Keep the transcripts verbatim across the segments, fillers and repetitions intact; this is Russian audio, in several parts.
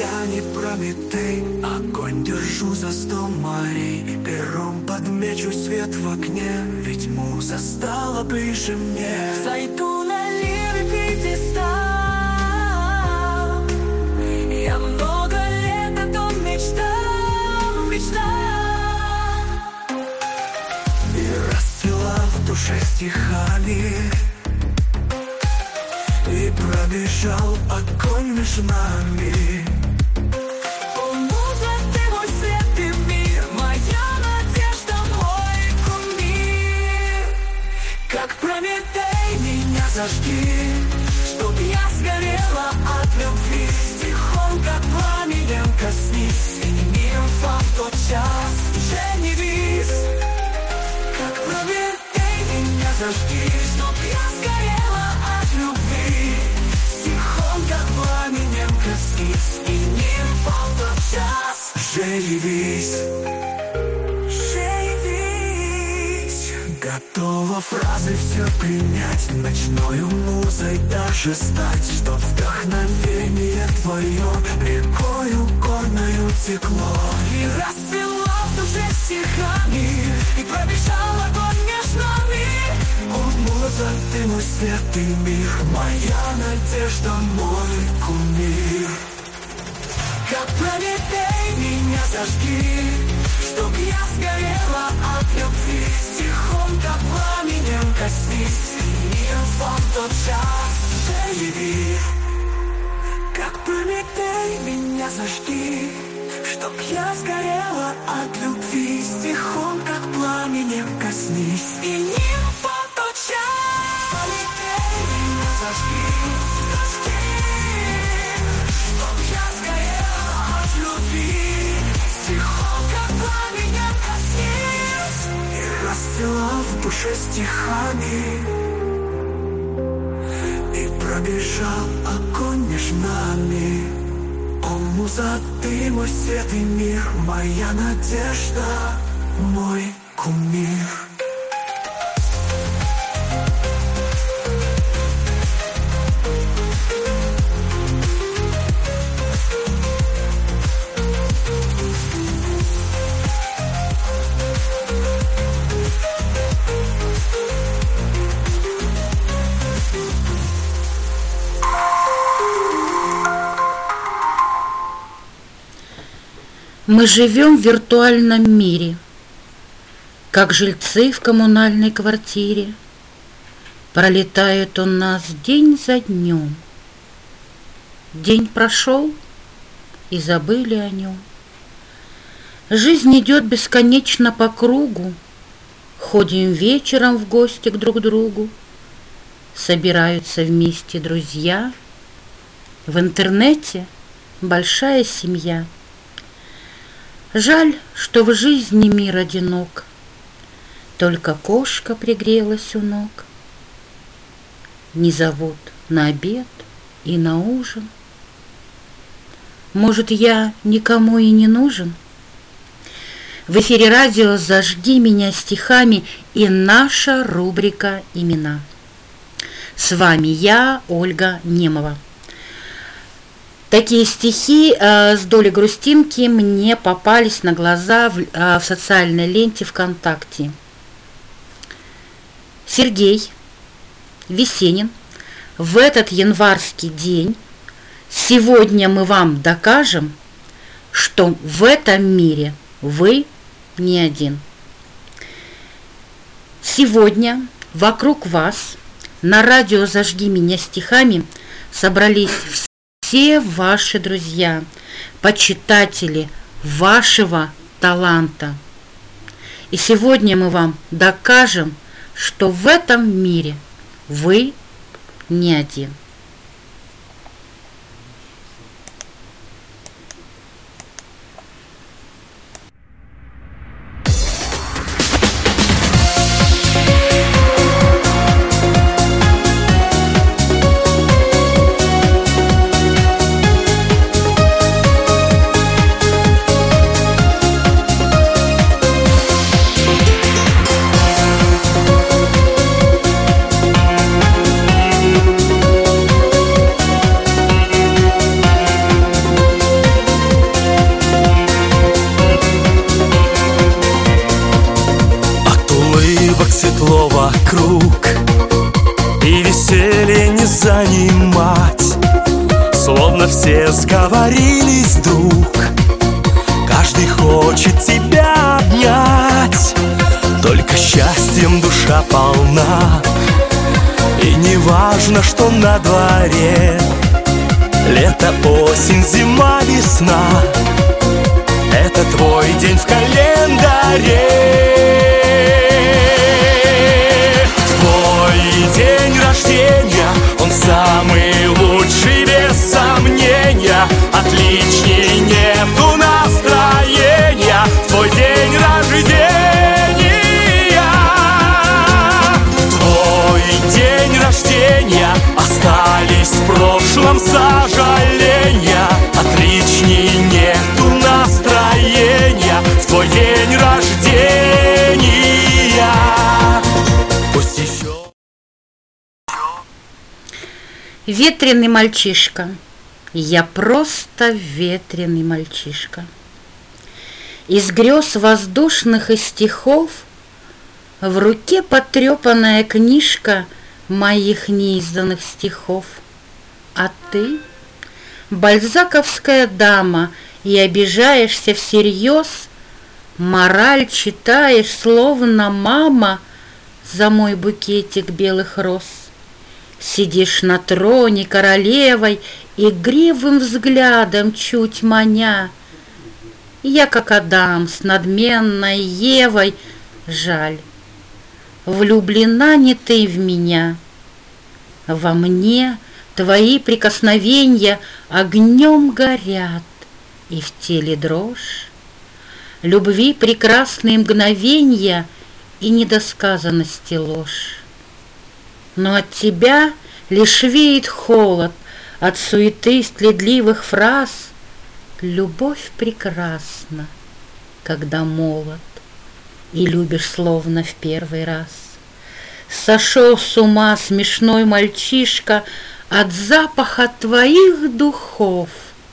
я не Прометей. Огонь держу за сто морей, пером подмечу свет в окне, ведь муза стала ближе мне. Зайду на лиры пьедестал, я много лет о том мечтал, мечтал. И расцвела в душе стихами, и пробежал огонь между нами. О, муза, ты мой свет и мир, моя надежда, мой кумир. Как Прометей меня зажги, чтоб я сгорела от любви. Стихом, как пламенем коснись, и нимфом в тот час женись. Как Прометей меня зажги, чтоб я сгорела от любви. Стихом, как пламенем коснись, и нимфом в тот час женись. Женись. Готова фразы все принять, ночною музой даже стать, чтоб вдохновение твое рекою горною текло. И расцвела в душе стихами, и пробежал огонь между нами. О, муза, ты мой свет и мир, моя надежда, мой кумир. Как Прометей меня зажги, чтоб я сгорела от любви. Стихом, как пламенем коснись, и нимфом в тот час живи. Как Прометей меня зажги, чтоб я сгорела от любви. Стихом, как пламенем коснись, и нимфом в тот час. Прометей меня зажги, зажги, чтоб я сгорела от любви. Стихом, как пламенем коснись, и расцвела в душе стихами, и пробежал огонь между нами. О, муза, ты мой свет и мир, моя надежда, мой кумир. Мы живем в виртуальном мире, как жильцы в коммунальной квартире. Пролетает он нас день за днем. День прошел, и забыли о нем. Жизнь идет бесконечно по кругу. Ходим вечером в гости к друг другу. Собираются вместе друзья. В интернете большая семья. Жаль, что в жизни мир одинок. Только кошка пригрелась у ног. Не зовут на обед и на ужин. Может, я никому и не нужен? В эфире радио «Зажги меня стихами» и наша рубрика «Имена». С вами я, Ольга Немова. Такие стихи э, с долей грустинки мне попались на глаза в, э, в социальной ленте ВКонтакте. Сергей Весенин. В этот январский день сегодня мы вам докажем, что в этом мире вы не один. Сегодня вокруг вас на радио «Зажги меня стихами» собрались все Все ваши друзья, почитатели вашего таланта. И сегодня мы вам докажем, что в этом мире вы не один. тепло вокруг, и веселье не занимать. Словно все сговорились вдруг, каждый хочет тебя обнять. Только счастьем душа полна, и не важно, что на дворе. Лето, осень, зима, весна — это твой день в календаре. Твой день рождения, он самый лучший, без сомнения. Отличней нету настроения. Твой день рождения. Твой день рождения. Остались в прошлом сожаления. Отличней нету настроения. В твой день рождения. Пусть еще... Ветреный мальчишка, я просто ветреный мальчишка. Из грез воздушных и стихов в руке потрепанная книжка моих неизданных стихов. А ты, бальзаковская дама, и обижаешься всерьез, мораль читаешь, словно мама, за мой букетик белых роз. Сидишь на троне королевой, игривым взглядом чуть маня. Я, как Адам с надменной Евой, жаль, влюблена не ты в меня. Во мне твои прикосновенья огнем горят, и в теле дрожь. Любви прекрасные мгновенья и недосказанности ложь. Но от тебя лишь веет холод, от суеты стыдливых фраз. Любовь прекрасна, когда молод, и любишь словно в первый раз. Сошел с ума смешной мальчишка от запаха твоих духов.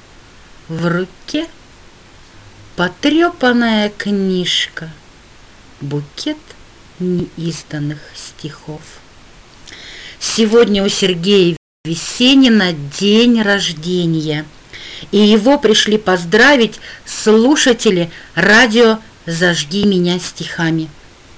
В руке потрепанная книжка, букет неизданных стихов. Сегодня у Сергея Весенина день рождения, и его пришли поздравить слушатели радио «Зажги меня стихами».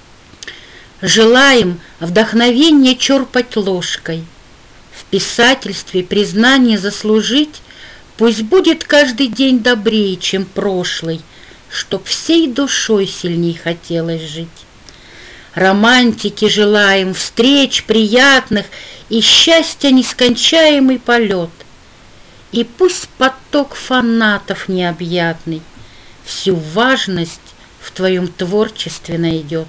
Желаем вдохновения черпать ложкой, в писательстве признание заслужить. Пусть будет каждый день добрее, чем прошлый, чтоб всей душой сильней хотелось жить. Романтики желаем, встреч приятных и счастья нескончаемый полет. И пусть поток фанатов необъятный всю важность в твоем творчестве найдет.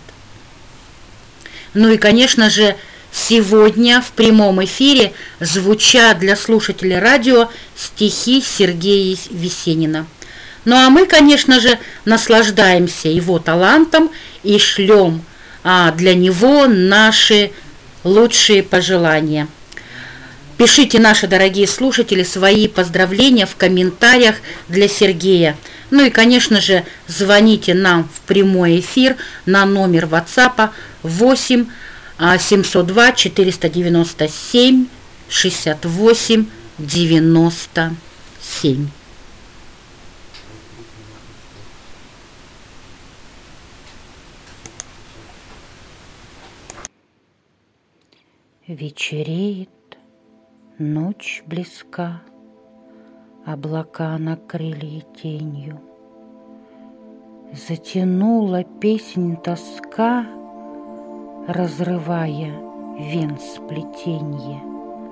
Ну и, конечно же, сегодня в прямом эфире звучат для слушателей радио стихи Сергея Весенина. Ну а мы, конечно же, наслаждаемся его талантом и шлем а для него наши лучшие пожелания. Пишите, наши дорогие слушатели, свои поздравления в комментариях для Сергея. Ну и, конечно же, звоните нам в прямой эфир на номер WhatsApp восемь семьсот два четыреста девяносто семь шестьдесят восемь девяносто семь. Вечереет, ночь близка, облака накрыли тенью. Затянула песнь тоска, разрывая вен сплетенье.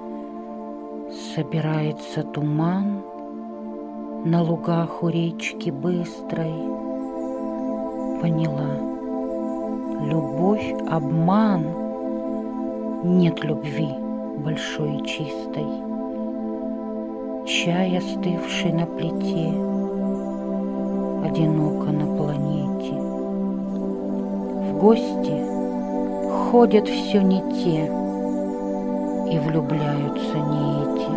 Собирается туман на лугах у речки быстрой. Поняла, любовь — обман. Нет любви большой и чистой. Чай, остывший на плите, одиноко на планете. В гости ходят все не те, и влюбляются не эти.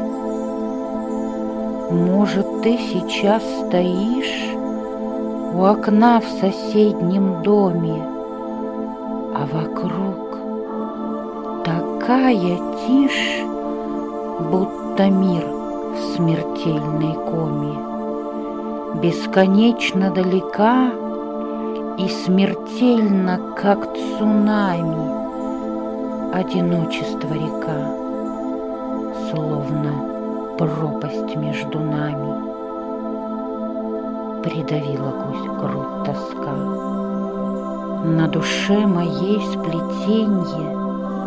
Может, ты сейчас стоишь у окна в соседнем доме, а вокруг такая тишь, будто мир в смертельной коме, бесконечно далека и смертельно, как цунами, одиночество река, словно пропасть между нами. Придавила гусь грудь тоска, на душе моей сплетенье,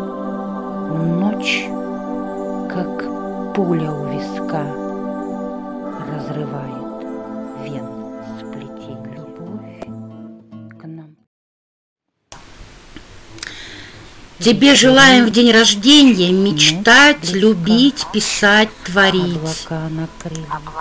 ночь, как пуля у виска, разрывает вен сплетенье. Любовь к нам. Тебе желаем в день рождения мечтать, любить, писать, творить. Облака накрыли.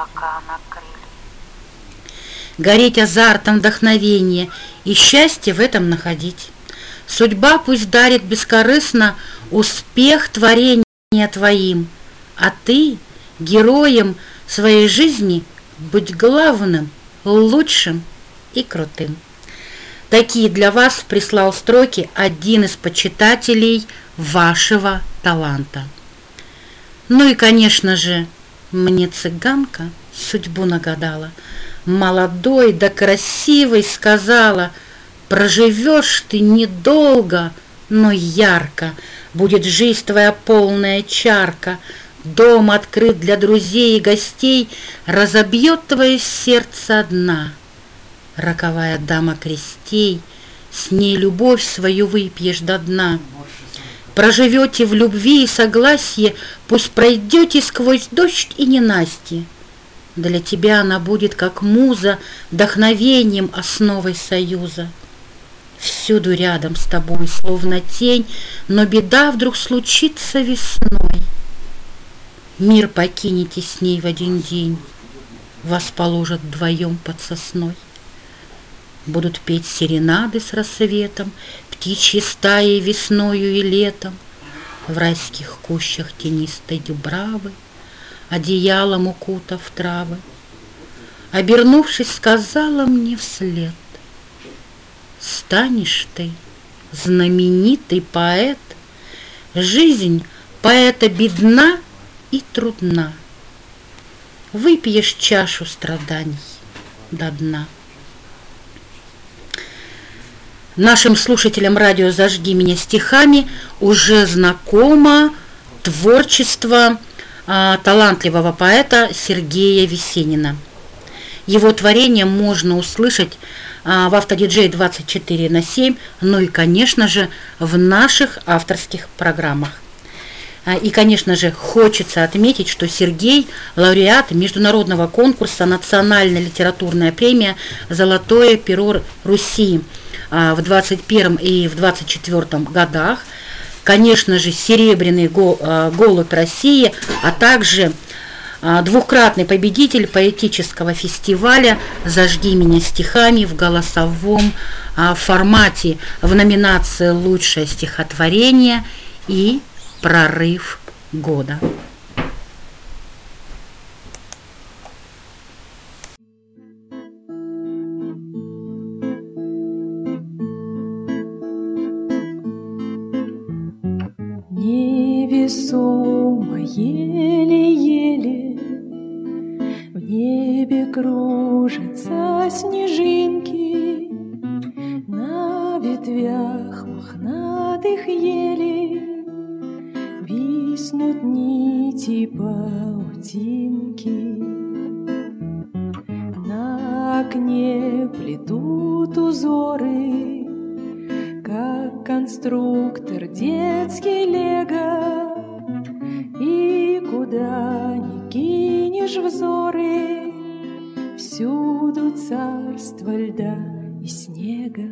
Гореть азартом вдохновения и счастье в этом находить. Судьба пусть дарит бескорыстно успех творения твоим, а ты, героем своей жизни, будь главным, лучшим и крутым. Такие для вас прислал строки один из почитателей вашего таланта. Ну и, конечно же, мне цыганка судьбу нагадала. Молодой да красивой сказала: проживешь ты недолго, но ярко, будет жизнь твоя полная чарка, дом открыт для друзей и гостей, разобьет твое сердце одна. Роковая дама крестей, с ней любовь свою выпьешь до дна. Проживете в любви и согласии, пусть пройдете сквозь дождь и ненастье. Для тебя она будет, как муза, вдохновением, основой союза. Всюду рядом с тобой, словно тень, но беда вдруг случится весной. Мир покинете с ней в один день, вас положат вдвоем под сосной. Будут петь серенады с рассветом, птичьи стаи весною и летом, в райских кущах тенистой дубравы, одеялом укутав травы. Обернувшись, сказала мне вслед: станешь ты знаменитый поэт, жизнь поэта бедна и трудна, выпьешь чашу страданий до дна. Нашим слушателям радио «Зажги меня» стихами уже знакомо творчество а, талантливого поэта Сергея Весенина. Его творение можно услышать а, в Автодиджей двадцать четыре на семь, ну и, конечно же, в наших авторских программах. А, и, конечно же, хочется отметить, что Сергей – лауреат международного конкурса «Национальная литературная премия «Золотое перо Руси» в двадцать первом и в двадцать четвёртом годах, конечно же, серебряный голубь России, а также двукратный победитель поэтического фестиваля «Зажги меня» стихами в голосовом формате в номинации «Лучшее стихотворение» и «Прорыв года». Невесомо, еле-еле в небе кружатся снежинки, на ветвях мохнатых елей виснут нити паутинки. На окне плетут узоры, как конструктор детский лего, и куда ни кинешь взоры, всюду царство льда и снега.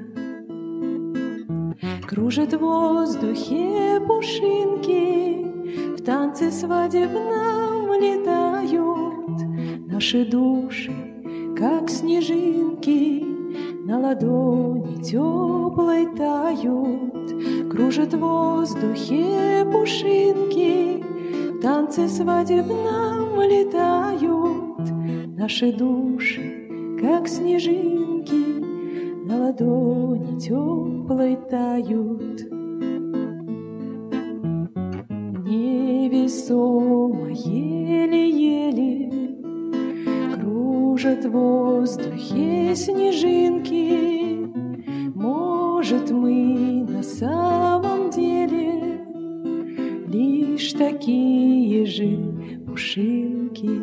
Кружат в воздухе пушинки, в танце свадебном летают наши души, как снежинки, на ладони теплой тают. Кружат в воздухе пушинки, в танце свадебном летают наши души, как снежинки, на ладони теплой тают. невесомо, еле-еле кружат в воздухе снежинки. Может, мы на самом деле лишь такие же пушинки,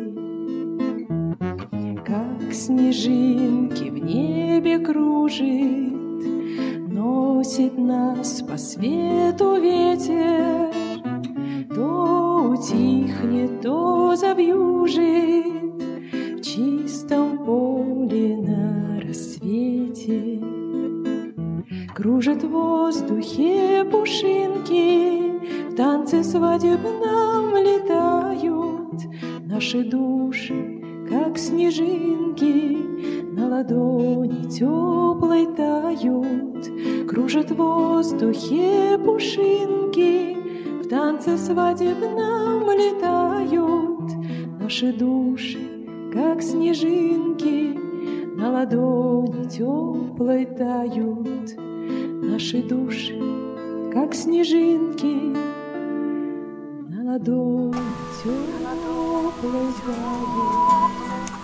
как снежинки в небе кружит, носит нас по свету ветер, то утихнет, то завьюжит в чистом поле на рассвете. Кружат в воздухе пушинки, в танце свадебном летают наши души, как снежинки, на ладони теплой тают. Кружат в воздухе пушинки, в танце свадебном летают наши души, как снежинки, на ладони теплой тают. Наши души, как снежинки, на ладони теплой тают.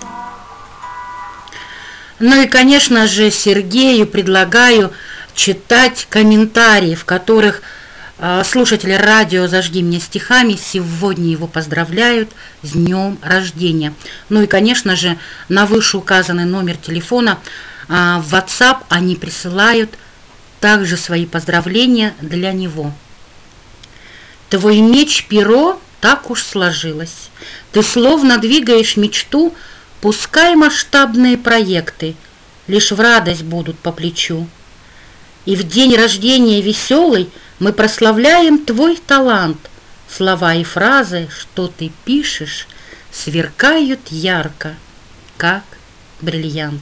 Ну и, конечно же, Сергею предлагаю читать комментарии, в которых э, слушатели радио «Зажги меня стихами» сегодня его поздравляют с днем рождения. Ну и, конечно же, на вышеуказанный номер телефона э, в WhatsApp они присылают также свои поздравления для него. Твой меч перо так уж сложилось. Ты словно двигаешь мечту, пускай масштабные проекты лишь в радость будут по плечу. И в день рождения веселый мы прославляем твой талант. Слова и фразы, что ты пишешь, сверкают ярко, как бриллиант.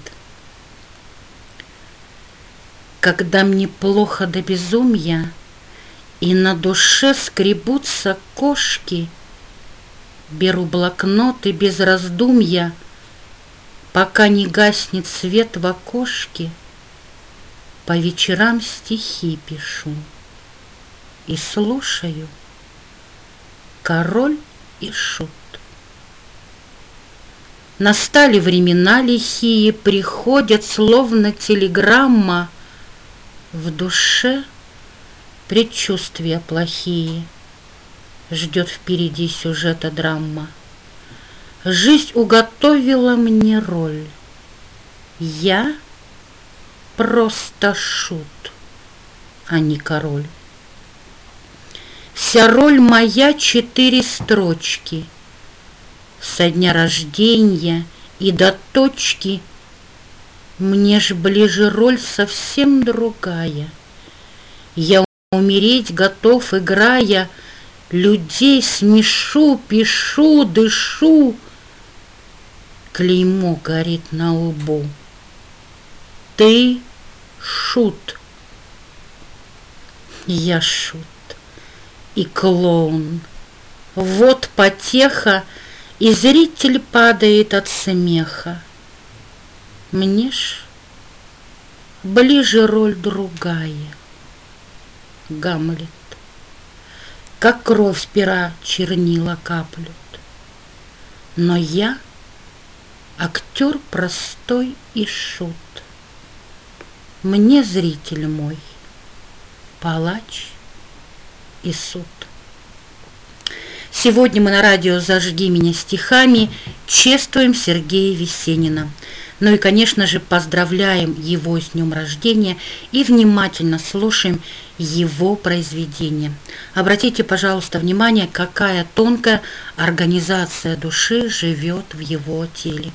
Когда мне плохо до безумия и на душе скребутся кошки, беру блокнот и без раздумья, пока не гаснет свет в окошке, по вечерам стихи пишу и слушаю Король и Шут. Настали времена лихие, приходят словно телеграмма, в душе предчувствия плохие, ждет впереди сюжета драма. Жизнь уготовила мне роль. Я просто шут, а не король. Вся роль моя четыре строчки. Со дня рождения и до точки. Мне ж ближе роль совсем другая. Я умереть готов, играя, людей смешу, пишу, дышу. Клеймо горит на лбу. Ты шут. Я шут и клоун. Вот потеха, и зритель падает от смеха. Мне ж ближе роль другая. Гамлет. Как кровь с пера чернила каплют. Но я актер простой и шут. Мне зритель мой палач и суд. Сегодня мы на радио «Зажги меня стихами» чествуем Сергея Весенина. Ну и, конечно же, поздравляем его с днем рождения и внимательно слушаем его произведения. Обратите, пожалуйста, внимание, какая тонкая организация души живет в его теле.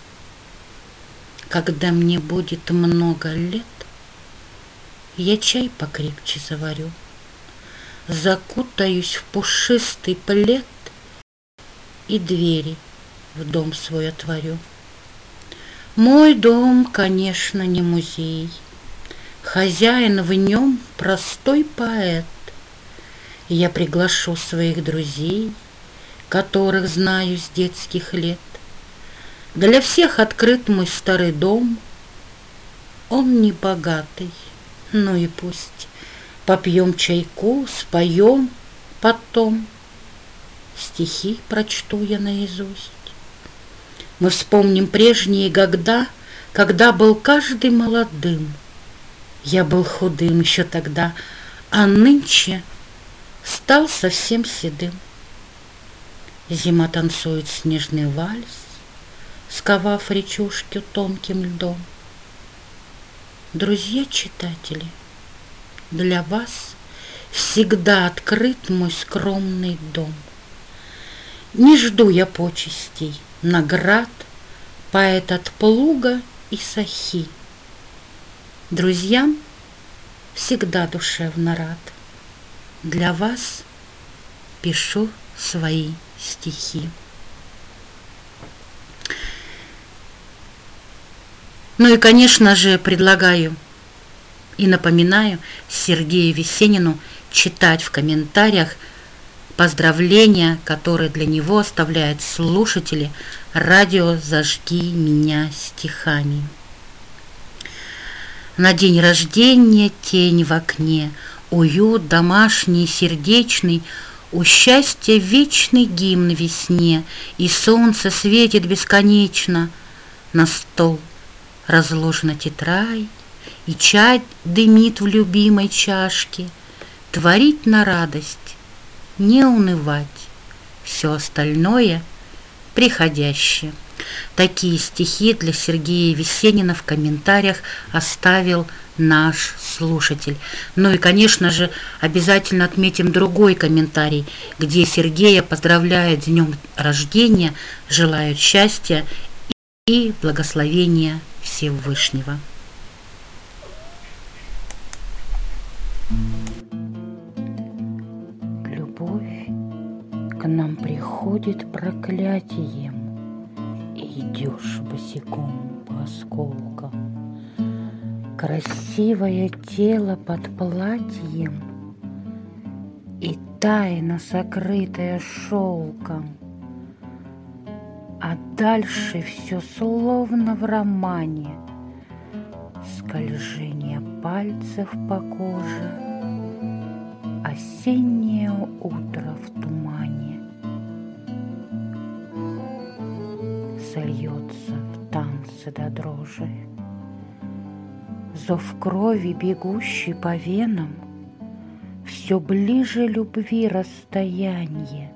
Когда мне будет много лет, я чай покрепче заварю, закутаюсь в пушистый плед и двери в дом свой отворю. Мой дом, конечно, не музей, хозяин в нем простой поэт. Я приглашу своих друзей, которых знаю с детских лет. Для всех открыт мой старый дом, он не богатый, ну и пусть. Попьем чайку, споем потом. стихи прочту я наизусть. Мы вспомним прежние года, когда был каждый молодым. Я был худым еще тогда, а нынче стал совсем седым. Зима танцует снежный вальс, сковав речушки тонким льдом. Друзья-читатели, для вас всегда открыт мой скромный дом. Не жду я почестей, наград, поэт от плуга и сахи. Друзьям всегда душевно рад. Для вас пишу свои стихи. Ну и, конечно же, предлагаю и напоминаю Сергею Весенину читать в комментариях поздравления, которые для него оставляют слушатели радио «Зажги меня стихами». На день рождения тень в окне, уют домашний, сердечный, у счастья вечный гимн весне, и солнце светит бесконечно. На стол разложена тетрадь, и чай дымит в любимой чашке. Творить на радость, не унывать, все остальное приходящее. Такие стихи для Сергея Весенина в комментариях оставил наш слушатель. Ну и, конечно же, обязательно отметим другой комментарий, где Сергея поздравляют с днем рождения, желают счастья и благословения Всевышнего. Любовь к нам приходит проклятием, и идешь босиком по осколкам. Красивое тело под платьем и тайна, сокрытая шелком. А дальше все словно в романе. Скольжение пальцев по коже, осеннее утро в тумане. Сольется в танце до дрожи. Зов крови, бегущий по венам, все ближе любви расстояние.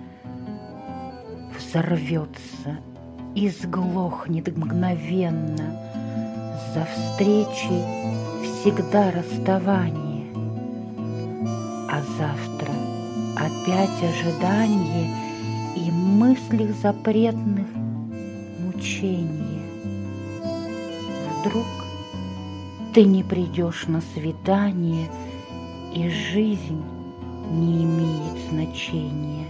Взорвется и сглохнет мгновенно. За встречей всегда расставание, а завтра опять ожидание и мыслях запретных мучения. Вдруг ты не придешь на свидание, и жизнь не имеет значения.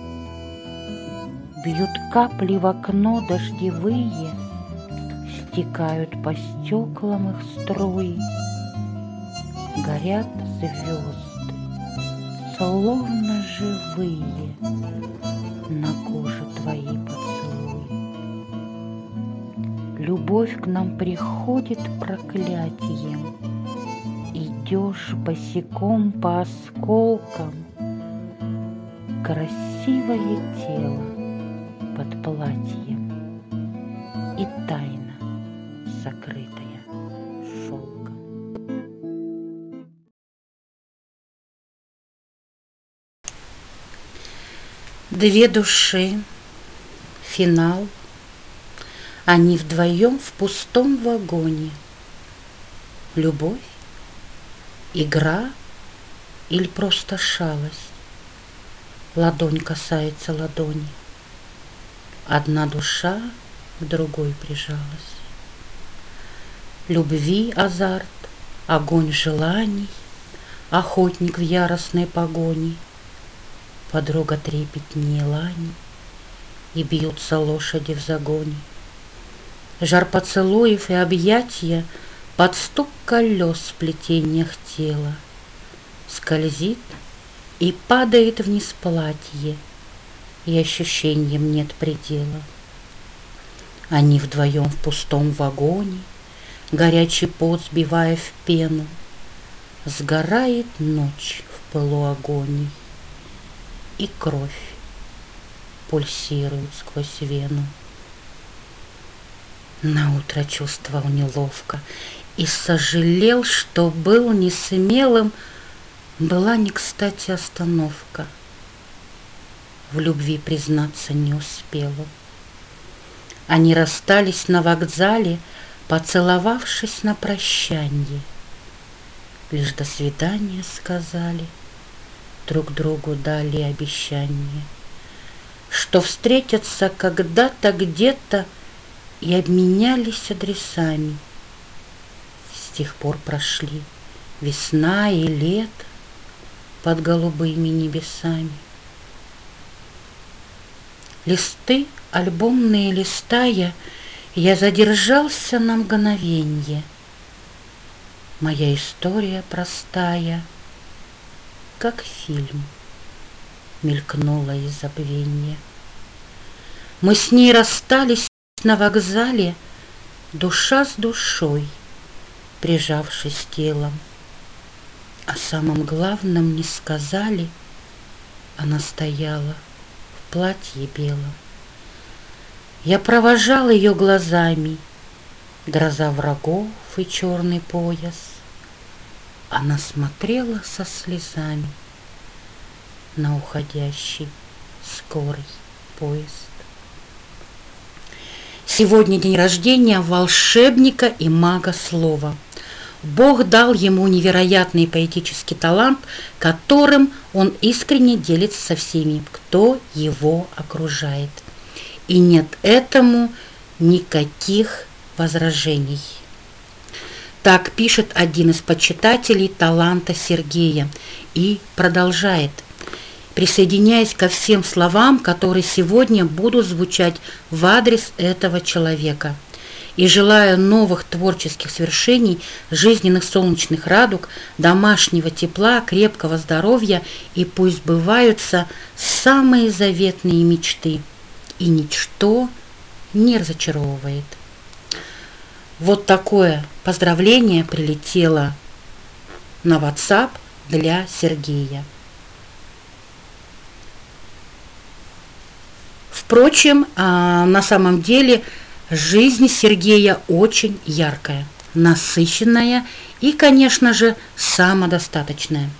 Бьют капли в окно дождевые, стекают по стеклам их струи. Горят звезды, словно живые, на коже твои поцелуи. Любовь к нам приходит проклятием, идешь босиком по осколкам. Красивое тело под платьем и тайна, сокрытая шелком. Две души, финал, они вдвоем в пустом вагоне. Любовь, игра или просто шалость? Ладонь касается ладони. Одна душа к другой прижалась. Любви азарт, огонь желаний, охотник в яростной погоне. Подруга трепетнее лани, и бьются лошади в загоне. Жар поцелуев и объятия под стук колес в сплетениях тела. Скользит и падает вниз платье, и ощущениям нет предела. Они вдвоем в пустом вагоне, горячий пот сбивая в пену. Сгорает ночь в пылу агонии, и кровь пульсируют сквозь вену. Наутро чувствовал неловко и сожалел, что был несмелым. Была не кстати остановка. В любви признаться не успела. Они расстались на вокзале, поцеловавшись на прощанье. Лишь до свидания сказали, друг другу дали обещание, что встретятся когда-то где-то, и обменялись адресами. С тех пор прошли весна и лето под голубыми небесами. Листы, альбомные листая, я задержался на мгновенье. Моя история простая, как фильм, мелькнула из забвенья. Мы с ней расстались на вокзале, душа с душой, прижавшись телом. О самом главном не сказали. Она стояла в платье белом. Я провожал ее глазами, гроза врагов и черный пояс. Она смотрела со слезами на уходящий скорый поезд. Сегодня день рождения волшебника и мага слова. Бог дал ему невероятный поэтический талант, которым он искренне делится со всеми, кто его окружает. И нет этому никаких возражений. Так пишет один из почитателей таланта Сергея и продолжает, присоединяясь ко всем словам, которые сегодня будут звучать в адрес этого человека. И желаю новых творческих свершений, жизненных солнечных радуг, домашнего тепла, крепкого здоровья, и пусть сбываются самые заветные мечты, и ничто не разочаровывает. Вот такое поздравление прилетело на WhatsApp для Сергея. Впрочем, на самом деле жизнь Сергея очень яркая, насыщенная и, конечно же, самодостаточная.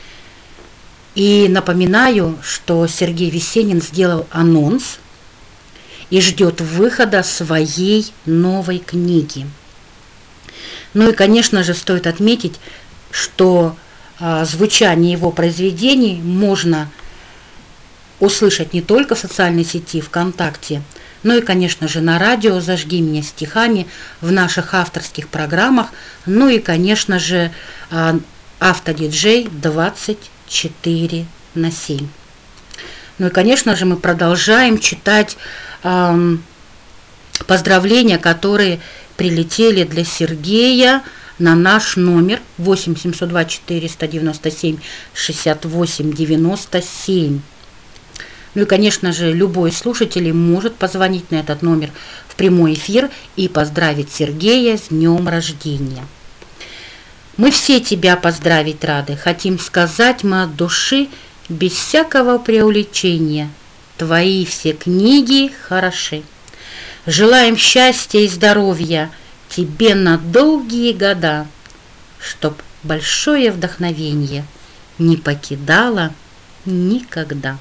И напоминаю, что Сергей Весенин сделал анонс и ждет выхода своей новой книги. Ну и, конечно же, стоит отметить, что а, звучание его произведений можно услышать не только в социальной сети ВКонтакте, но и, конечно же, на радио «Зажги меня стихами», в наших авторских программах, ну и, конечно же, автодиджей двадцать четыре на семь. Ну и, конечно же, мы продолжаем читать э, поздравления, которые прилетели для Сергея на наш номер восемь семьсот два четыреста девяносто семь шестьдесят восемь девяносто семь. Ну и, конечно же, любой слушатель может позвонить на этот номер в прямой эфир и поздравить Сергея с днем рождения. Мы все тебя поздравить рады, хотим сказать мы от души, без всякого преувеличения. Твои все книги хороши. Желаем счастья и здоровья тебе на долгие года, чтоб большое вдохновение не покидало никогда.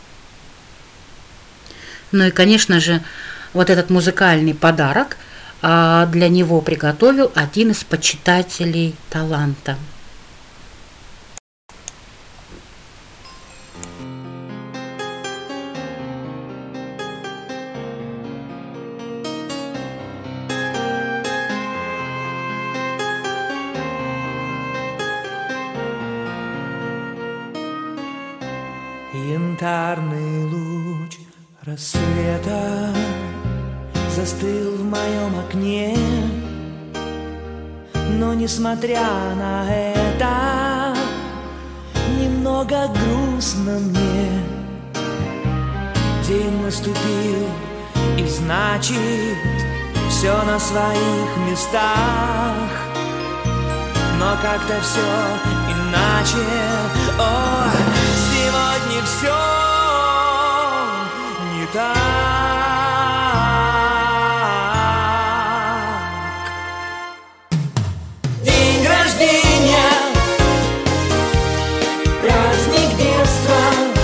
Ну и, конечно же, вот этот музыкальный подарок а, для него приготовил один из почитателей таланта. Янтарный луч рассвета застыл в моем окне, но несмотря на это немного грустно мне. День наступил, и значит все на своих местах, но как-то все иначе. О, сегодня все не так. День рождения, праздник детства,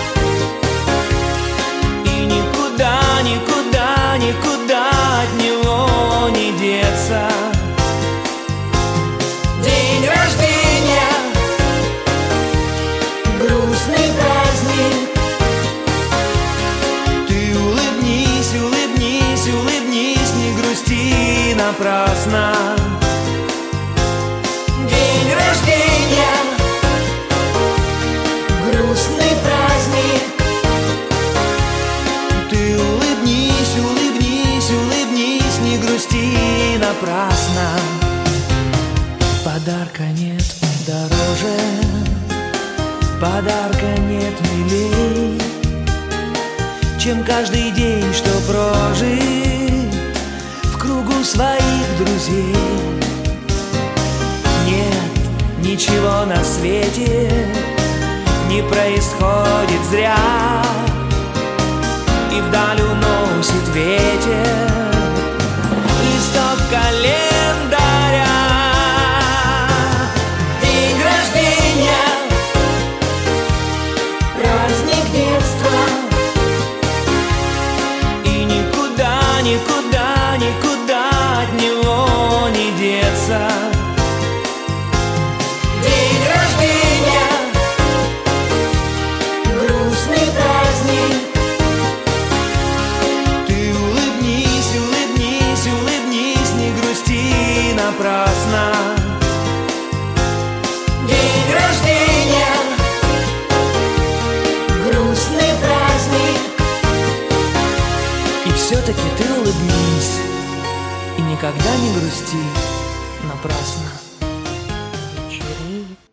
и никуда, никуда, никуда от него не деться. День рождения, грустный праздник. Ты улыбнись, улыбнись, улыбнись, не грусти напрасно. День рождения, грустный праздник. Ты улыбнись, улыбнись, улыбнись, не грусти напрасно. Подарка нет дороже, подарка нет милей, чем каждый день, что прожит в кругу своих друзей. Нет ничего на свете не происходит зря, и вдаль уносит ветер листок календаря. День рождения, праздник детства, и никуда, никуда, никуда от него не деться. День рождения, грустный праздник. Ты улыбнись, улыбнись, улыбнись, не грусти напрасно. День рождения, грустный праздник. И все-таки ты улыбнись и никогда не грусти напрасно. Вечереет.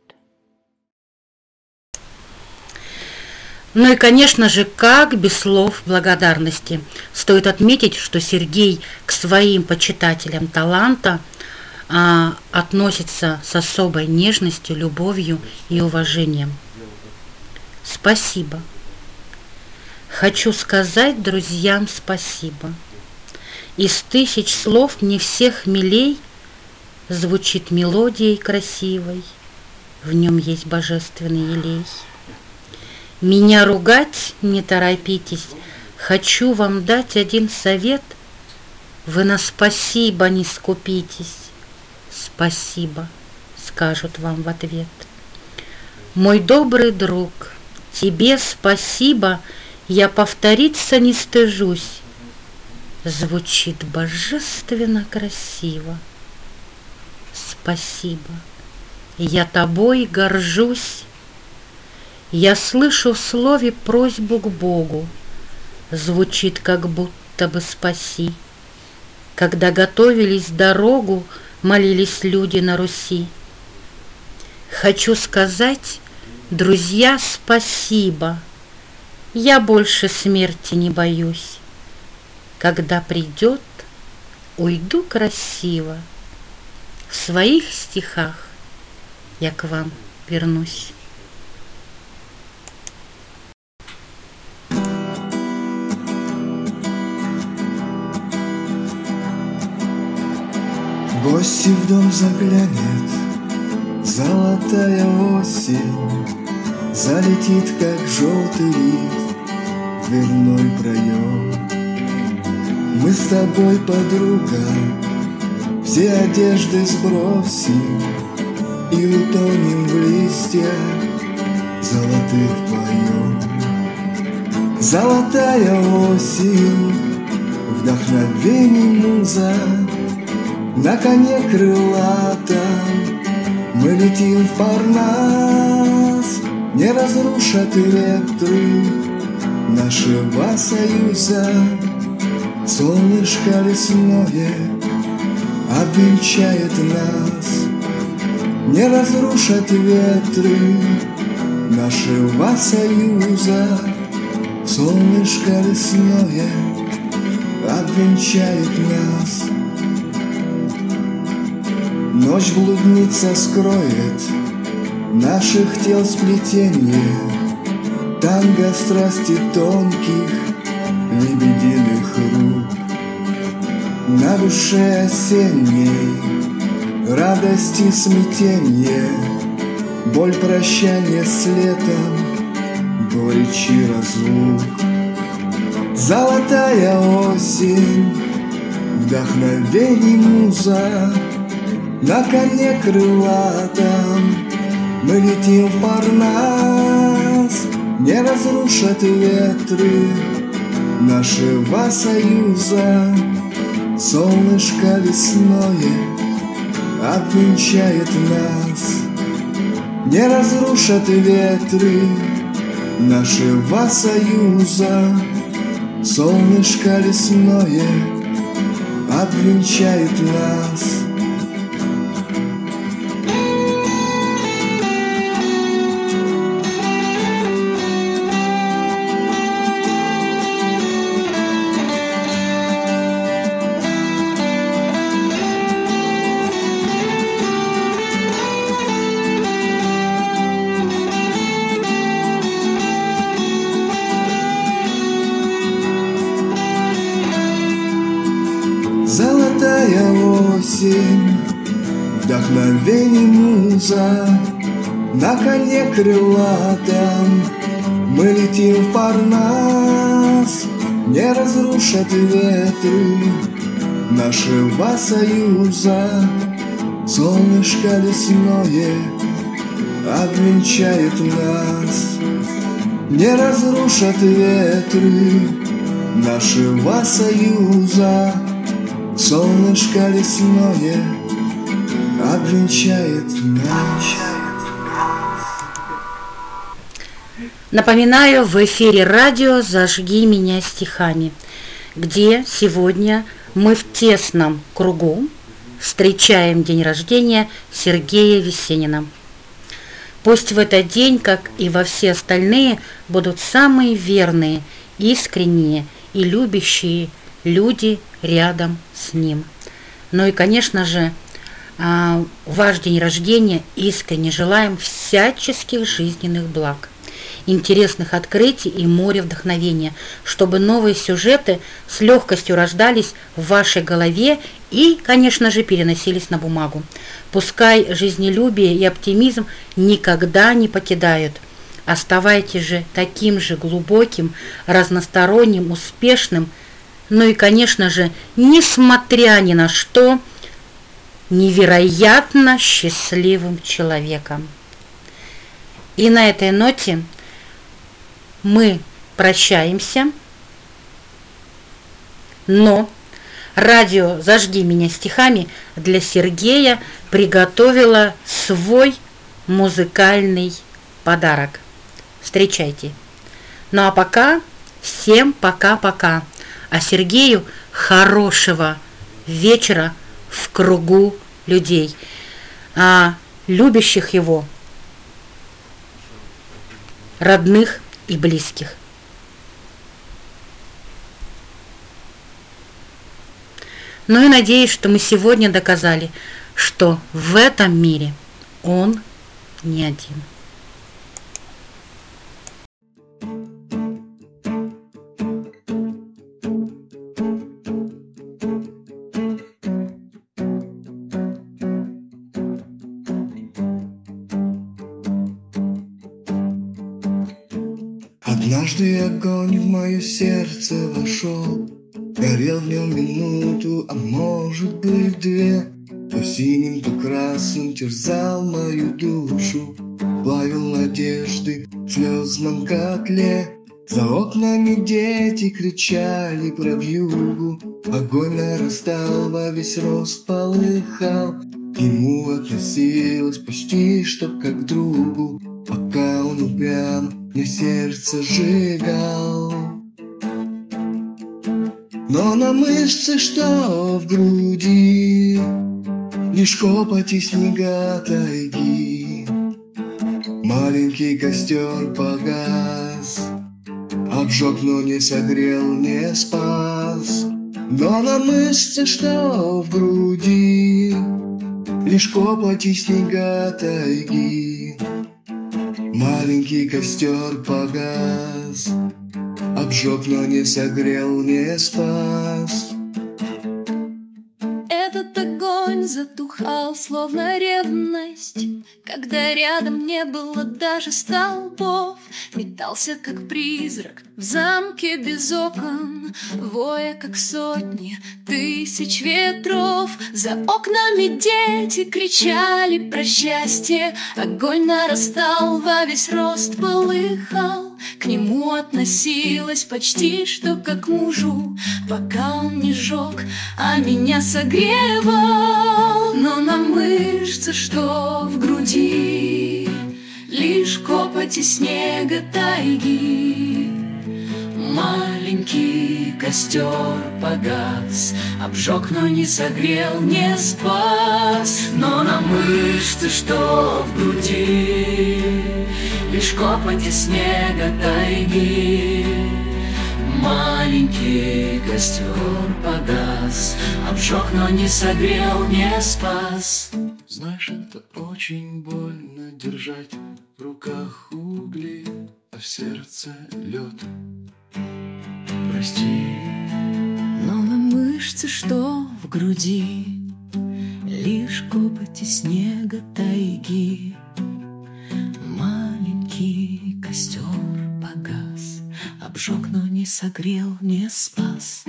Ну и, конечно же, как без слов благодарности. Стоит отметить, что Сергей к своим почитателям таланта а, относится с особой нежностью, любовью и уважением. Спасибо. Хочу сказать друзьям спасибо. Из тысяч слов не всех милей звучит мелодией красивой, в нем есть божественный елей. Меня ругать не торопитесь, хочу вам дать один совет. Вы на спасибо не скупитесь, спасибо скажут вам в ответ. Мой добрый друг, тебе спасибо, я повториться не стыжусь. Звучит божественно красиво. Спасибо, я тобой горжусь. Я слышу в слове просьбу к Богу, звучит как будто бы спаси. Когда готовились дорогу, молились люди на Руси. Хочу сказать, друзья, спасибо. Я больше смерти не боюсь. Когда придет, уйду красиво. В своих стихах я к вам вернусь. В гости в дом заглянет золотая осень, залетит, как желтый лист, в дверной проем. Мы с тобой, подруга, все одежды сбросим и утонем в листьях золотых твоем. Золотая осень, вдохновение муза, на коне крылатом мы летим в Парнас. Не разрушат ветры нашего союза, солнышко лесное обвенчает нас. Не разрушат ветры нашего союза, солнышко лесное обвенчает нас. Ночь блудница скроет наших тел сплетение, танго страсти тонких лебединых рук. На душе осенней радость и смятенье, боль прощания с летом, горечь и разлук. Золотая осень, вдохновений муза, на коне крылатом мы летим в Парнас. Не разрушат ветры нашего союза, солнышко весное обвенчает нас. Не разрушат ветры нашего союза, солнышко лесное обвенчает нас. Золотая осень, вдохновений муза, на коне крылатом мы летим в Парнас. Не разрушат ветры нашего союза, солнышко лесное обвенчает нас. Не разрушат ветры нашего союза, солнышко лесное обвенчает нас. Напоминаю, в эфире радио «Зажги меня стихами», где сегодня мы в тесном кругу встречаем день рождения Сергея Весенина. Пусть в этот день, как и во все остальные, будут самые верные, искренние и любящие люди рядом с ним. Ну и, конечно же, ваш день рождения искренне желаем всяческих жизненных благ, интересных открытий и моря вдохновения, чтобы новые сюжеты с легкостью рождались в вашей голове и, конечно же, переносились на бумагу. Пускай жизнелюбие и оптимизм никогда не покидают. Оставайтесь же таким же глубоким, разносторонним, успешным, ну и, конечно же, несмотря ни на что, невероятно счастливым человеком. И на этой ноте мы прощаемся, но радио «Зажги меня стихами» для Сергея приготовила свой музыкальный подарок. Встречайте. Ну а пока всем пока-пока. А Сергею хорошего вечера в кругу людей, а любящих его, родных и близких. Ну и надеюсь, что мы сегодня доказали, что в этом мире он не один. Однажды огонь в мое сердце вошел, горел в нем минуту, а может быть две. То синим, то красным терзал мою душу, плавил надежды в слезном котле. За окнами дети кричали про вьюгу, огонь нарастал, во весь рост полыхал. К нему относилась почти что как к другу, пока он упрям мне сердце сжигал. Но на мышцы, что в груди, лишь копоть и снега тайги. Маленький костер погас, обжег, но не согрел, не спас. Но на мышцы, что в груди, лишь копоть и снега тайги. Маленький костер погас, Обжег, но не согрел, не спас. Этот огонь затухал, словно ревность, когда рядом не было даже столбов. Метался, как призрак, в замке без окон, воя, как сотни тысяч ветров. За окнами дети кричали про счастье. Огонь нарастал, во весь рост полыхал. К нему относилась почти что как к мужу, пока он не жег, а меня согревал. Но на мышцы, что в груди, лишь копоть и снега тайги. Маленький костер погас, обжег, но не согрел, не спас. Но на мышцы, что в груди, лишь копоть и снега тайги. Маленький костер погас, обжег, но не согрел, не спас. Знаешь, это очень больно держать в руках угли, а в сердце лед. Прости. Но на мышцы, что в груди, лишь копоть и снега тайги. Маленький костер погас, обжег, но не согрел, не спас.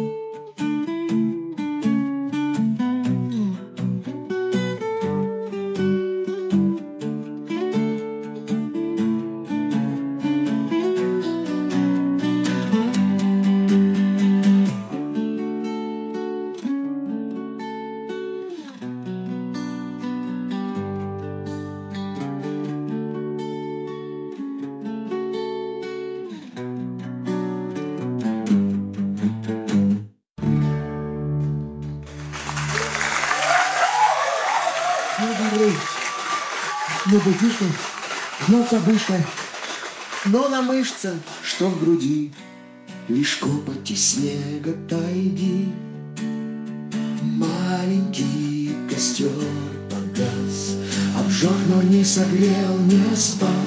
Не будишь, но забышка, но на мышце, что в груди, лишь копоть и снега тайги. Маленький костер погас, обжег, но не согрел, не спас.